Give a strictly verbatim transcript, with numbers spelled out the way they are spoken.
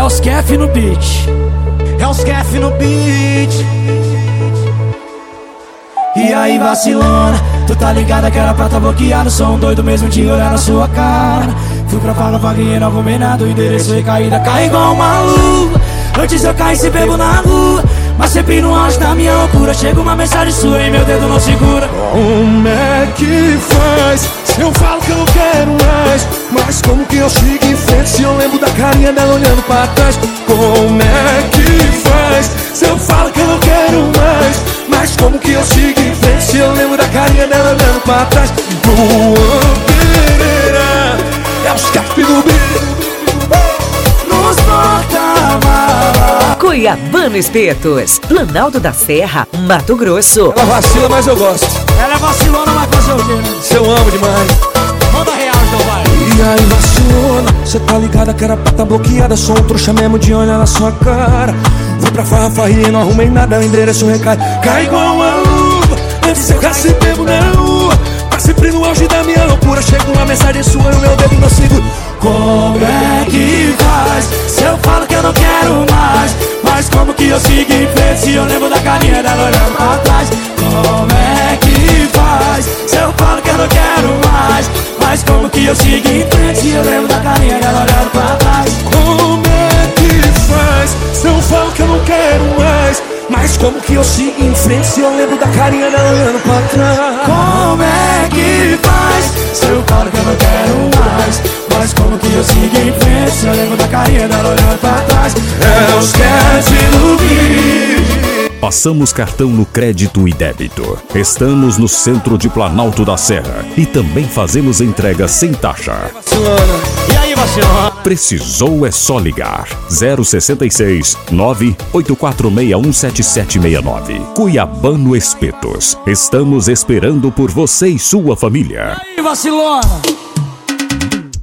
os Kef no beat. É os Kef no beat. E aí vacilona, tu tá ligada que era pra tá bloqueado. Sou um doido mesmo de olhar na sua cara. Fui pra Fala Vaguinha, não vou nada. O endereço recaída, cai igual uma luva. Antes eu caí se bebo na rua, mas sempre no auge da minha loucura chega uma mensagem sua e meu dedo não segura. Como é que faz se eu falo que eu não quero mais? Mas como que eu sigo em frente se eu lembro da carinha dela olhando pra trás? Como é que faz se eu falo que eu não quero mais? Mas como que eu sigo em frente se eu lembro da carinha dela olhando pra trás? Luan Pereira, é os Kef no beat. Nos porta-malas. Cuiabano Espetos, Planalto da Serra, Mato Grosso. Ela vacila, mas eu gosto. Ela é vacilona, mas fazer o quê, né? Se eu amo demais. Manda real então, vai. E aí vacilona, cê tá ligada que era pra tá bloqueada. Sou um trouxa mesmo de olhar na sua cara. Fui pra farrafarria e não arrumei nada, o endereço recai, cai igual uma luva. Antes eu já se bebo na rua, mas sempre no auge da minha loucura chega uma mensagem sua e o meu dedo não segura. Como é que faz se eu falo que eu não quero mais? Mas como que eu sigo em frente se eu lembro da carinha dela olhando pra trás? Como é que faz se eu falo que eu não quero mais? Mas como que eu sigo em frente se eu lembro da carinha dela olhando pra trás? Como é que faz se eu falo que eu não quero mais? Mas como que eu sigo em frente se eu lembro da carinha dela olhando pra trás? Como é que faz se eu falo que eu não quero mais? Mas como que eu sigo em frente se eu lembro da carinha dela olhando pra trás? É os Kef no beat. Passamos cartão no crédito e débito. Estamos no centro de Planalto da Serra e também fazemos entrega sem taxa. E aí, vacilona? Precisou é só ligar. zero sessenta e seis, nove oito quatro seis um sete sete seis nove. Cuiabano Espetos. Estamos esperando por você e sua família. E aí, vacilona?